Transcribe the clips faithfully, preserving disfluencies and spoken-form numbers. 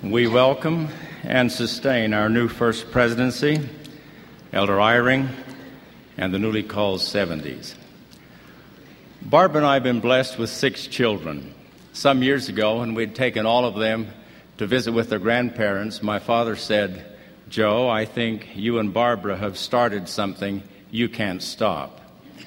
We welcome and sustain our new First Presidency, Elder Eyring, and the newly called seventies. Barbara and I have been blessed with six children. Some years ago, when we'd taken all of them to visit with their grandparents, my father said, "Joe, I think you and Barbara have started something you can't stop."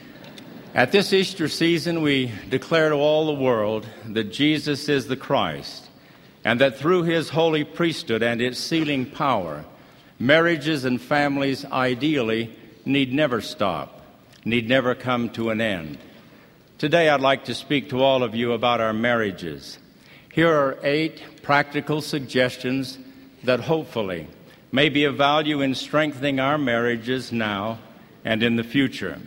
At this Easter season, we declare to all the world that Jesus is the Christ, and that through his holy priesthood and its sealing power, marriages and families ideally need never stop, need never come to an end. Today I'd like to speak to all of you about our marriages. Here are eight practical suggestions that hopefully may be of value in strengthening our marriages now and in the future.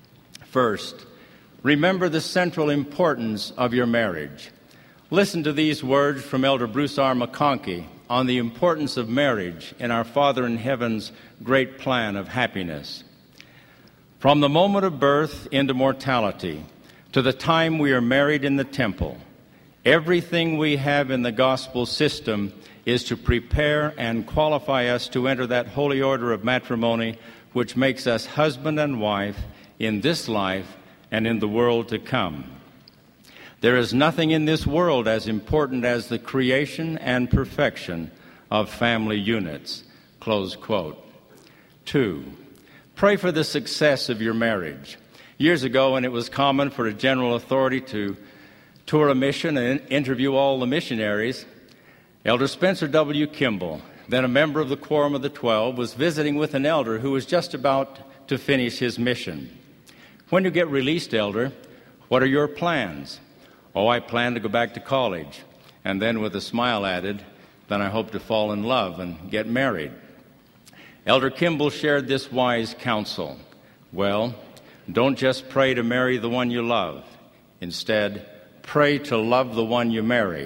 First, remember the central importance of your marriage. Listen to these words from Elder Bruce R. McConkie on the importance of marriage in our Father in Heaven's great plan of happiness. From the moment of birth into mortality to the time we are married in the temple, everything we have in the gospel system is to prepare and qualify us to enter that holy order of matrimony which makes us husband and wife in this life and in the world to come. There is nothing in this world as important as the creation and perfection of family units. Close quote. Two, pray for the success of your marriage. Years ago, when it was common for a general authority to tour a mission and interview all the missionaries, Elder Spencer W. Kimball, then a member of the Quorum of the Twelve, was visiting with an elder who was just about to finish his mission. "When you get released, Elder, what are your plans?" "Oh, I plan to go back to college." And then with a smile added, "Then I hope to fall in love and get married." Elder Kimball shared this wise counsel. Well, don't just pray to marry the one you love. Instead, pray to love the one you marry.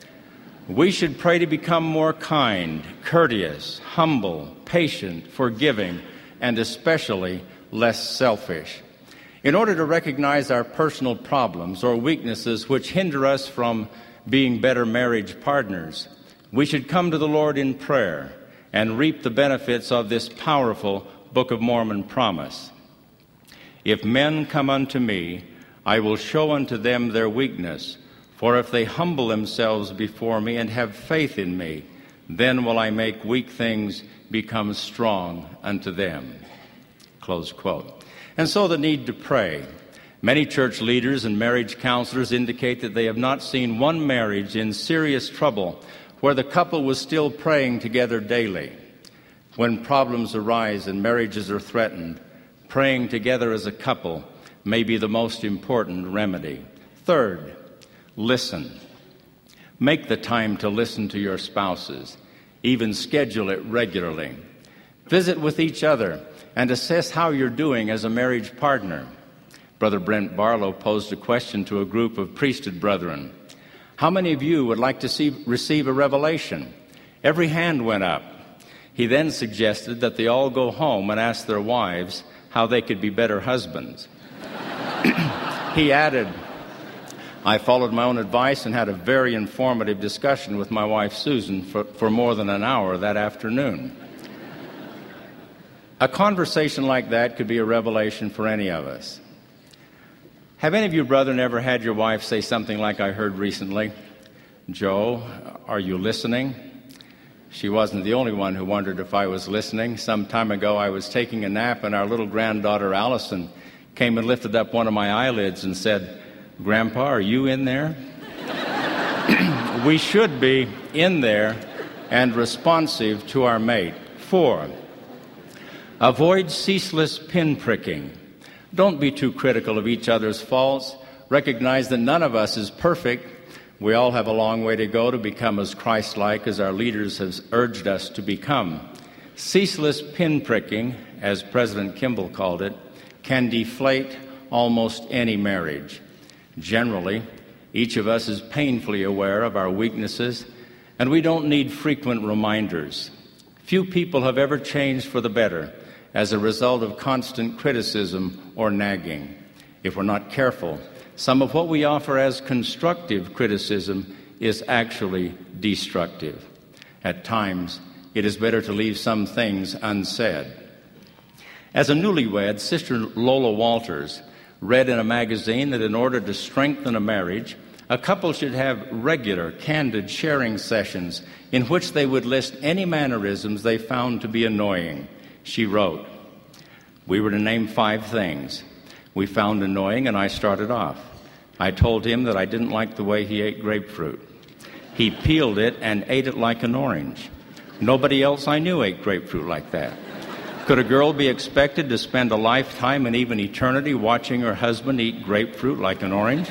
We should pray to become more kind, courteous, humble, patient, forgiving, and especially less selfish. In order to recognize our personal problems or weaknesses which hinder us from being better marriage partners, we should come to the Lord in prayer and reap the benefits of this powerful Book of Mormon promise. "If men come unto me, I will show unto them their weakness. For if they humble themselves before me and have faith in me, then will I make weak things become strong unto them." Close quote. And so the need to pray. Many church leaders and marriage counselors indicate that they have not seen one marriage in serious trouble where the couple was still praying together daily. When problems arise and marriages are threatened, praying together as a couple may be the most important remedy. Third, listen. Make the time to listen to your spouses. Even schedule it regularly. Visit with each other and assess how you're doing as a marriage partner. Brother Brent Barlow posed a question to a group of priesthood brethren. How many of you would like to see, receive a revelation? Every hand went up. He then suggested that they all go home and ask their wives how they could be better husbands. He added, "I followed my own advice and had a very informative discussion with my wife Susan for, for more than an hour that afternoon." A conversation like that could be a revelation for any of us. Have any of you, brethren, ever had your wife say something like I heard recently? "Joe, are you listening?" She wasn't the only one who wondered if I was listening. Some time ago, I was taking a nap, and our little granddaughter, Allison, came and lifted up one of my eyelids and said, "Grandpa, are you in there?" We should be in there and responsive to our mate. Four, avoid ceaseless pinpricking. Don't be too critical of each other's faults. Recognize that none of us is perfect. We all have a long way to go to become as Christ-like as our leaders have urged us to become. Ceaseless pinpricking, as President Kimball called it, can deflate almost any marriage. Generally, each of us is painfully aware of our weaknesses, and we don't need frequent reminders. Few people have ever changed for the better as a result of constant criticism or nagging. If we're not careful, some of what we offer as constructive criticism is actually destructive. At times, it is better to leave some things unsaid. As a newlywed, Sister Lola Walters read in a magazine that in order to strengthen a marriage, a couple should have regular, candid sharing sessions in which they would list any mannerisms they found to be annoying. She wrote, "We were to name five things we found annoying, and I started off. I told him that I didn't like the way he ate grapefruit. He peeled it and ate it like an orange. Nobody else I knew ate grapefruit like that. Could a girl be expected to spend a lifetime and even eternity watching her husband eat grapefruit like an orange?"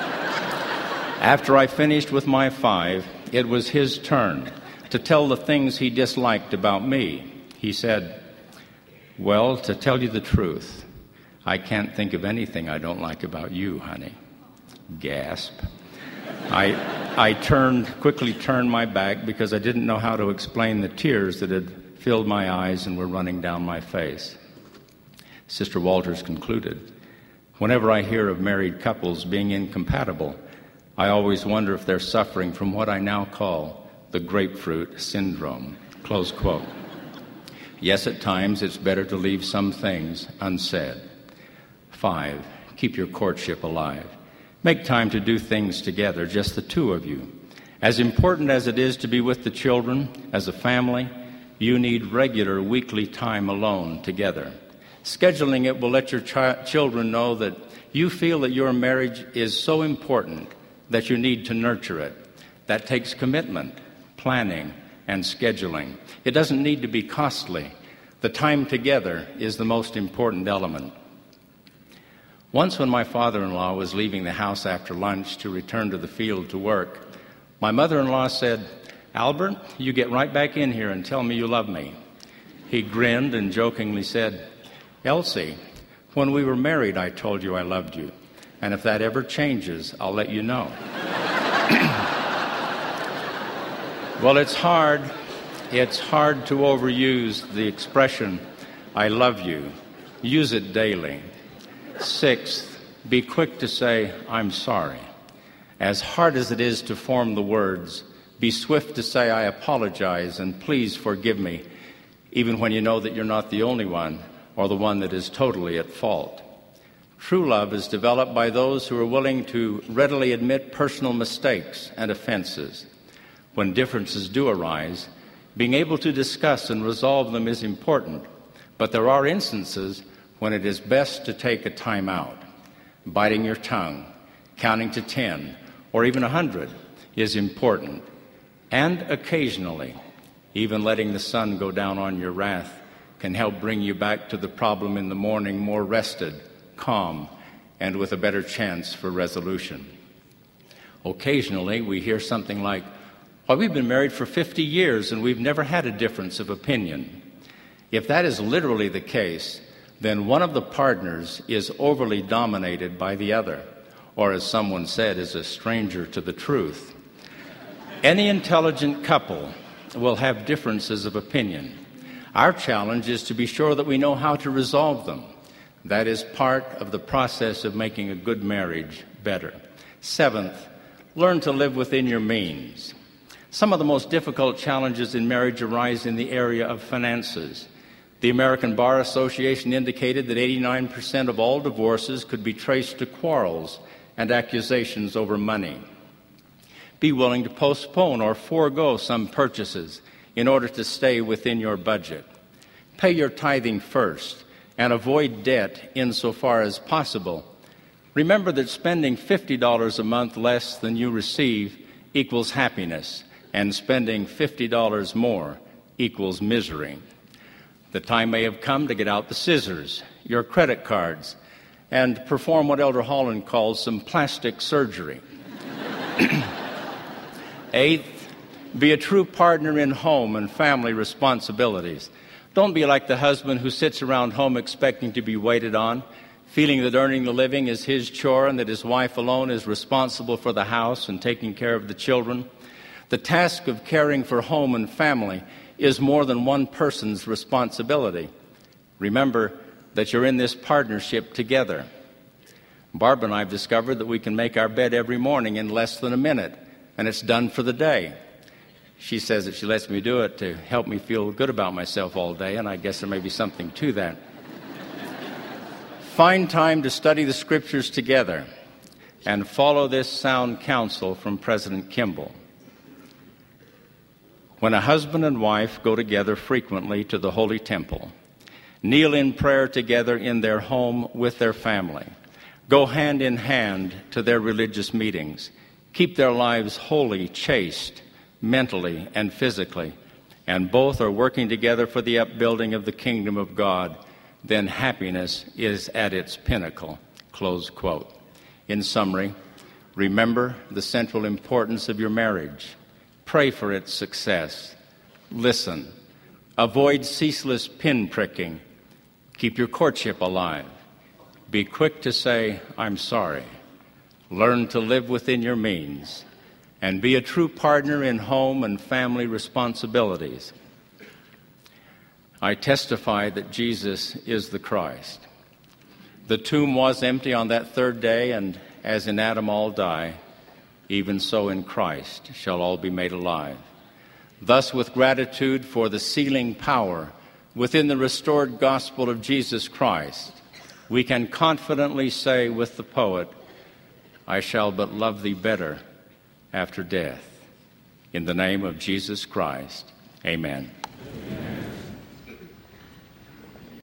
After I finished with my five, it was his turn to tell the things he disliked about me. He said, "Well, to tell you the truth, I can't think of anything I don't like about you, honey." Gasp. I, I turned, quickly turned my back because I didn't know how to explain the tears that had filled my eyes and were running down my face. Sister Walters concluded, "Whenever I hear of married couples being incompatible, I always wonder if they're suffering from what I now call the grapefruit syndrome." Close quote. Yes, at times it's better to leave some things unsaid. Five, keep your courtship alive. Make time to do things together, just the two of you. As important as it is to be with the children, as a family, you need regular weekly time alone together. Scheduling it will let your chi- children know that you feel that your marriage is so important that you need to nurture it. That takes commitment, planning, and scheduling. It doesn't need to be costly. The time together is the most important element. Once when my father-in-law was leaving the house after lunch to return to the field to work, my mother-in-law said, "Albert, you get right back in here and tell me you love me." He grinned and jokingly said, "Elsie, when we were married, I told you I loved you. And if that ever changes, I'll let you know." Well, it's hard. It's hard to overuse the expression, "I love you." Use it daily. Sixth, be quick to say, "I'm sorry." As hard as it is to form the words, be swift to say, "I apologize and please forgive me," even when you know that you're not the only one or the one that is totally at fault. True love is developed by those who are willing to readily admit personal mistakes and offenses. When differences do arise, being able to discuss and resolve them is important, but there are instances when it is best to take a time out. Biting your tongue, counting to ten, or even a hundred is important. And occasionally, even letting the sun go down on your wrath can help bring you back to the problem in the morning more rested, calm, and with a better chance for resolution. Occasionally, we hear something like, "Well, we've been married for fifty years and we've never had a difference of opinion." If that is literally the case, then one of the partners is overly dominated by the other, or as someone said, is a stranger to the truth. Any intelligent couple will have differences of opinion. Our challenge is to be sure that we know how to resolve them. That is part of the process of making a good marriage better. Seventh, learn to live within your means. Some of the most difficult challenges in marriage arise in the area of finances. The American Bar Association indicated that eighty-nine percent of all divorces could be traced to quarrels and accusations over money. Be willing to postpone or forego some purchases in order to stay within your budget. Pay your tithing first and avoid debt insofar as possible. Remember that spending fifty dollars a month less than you receive equals happiness, and spending fifty dollars more equals misery. The time may have come to get out the scissors, your credit cards, and perform what Elder Holland calls some plastic surgery. Eighth, be a true partner in home and family responsibilities. Don't be like the husband who sits around home expecting to be waited on, feeling that earning the living is his chore and that his wife alone is responsible for the house and taking care of the children. The task of caring for home and family is more than one person's responsibility. Remember that you're in this partnership together. Barbara and I have discovered that we can make our bed every morning in less than a minute, and it's done for the day. She says that she lets me do it to help me feel good about myself all day, and I guess there may be something to that. Find time to study the Scriptures together and follow this sound counsel from President Kimball. When a husband and wife go together frequently to the Holy Temple, kneel in prayer together in their home with their family, go hand in hand to their religious meetings, keep their lives holy, chaste, mentally and physically, and both are working together for the upbuilding of the kingdom of God, then happiness is at its pinnacle. Close quote. In summary, remember the central importance of your marriage. Pray for its success. Listen. Avoid ceaseless pin-pricking. Keep your courtship alive. Be quick to say, I'm sorry. Learn to live within your means. And be a true partner in home and family responsibilities. I testify that Jesus is the Christ. The tomb was empty on that third day, and as in Adam all die, even so in Christ shall all be made alive. Thus, with gratitude for the sealing power within the restored gospel of Jesus Christ, we can confidently say with the poet, I shall but love thee better after death. In the name of Jesus Christ, amen.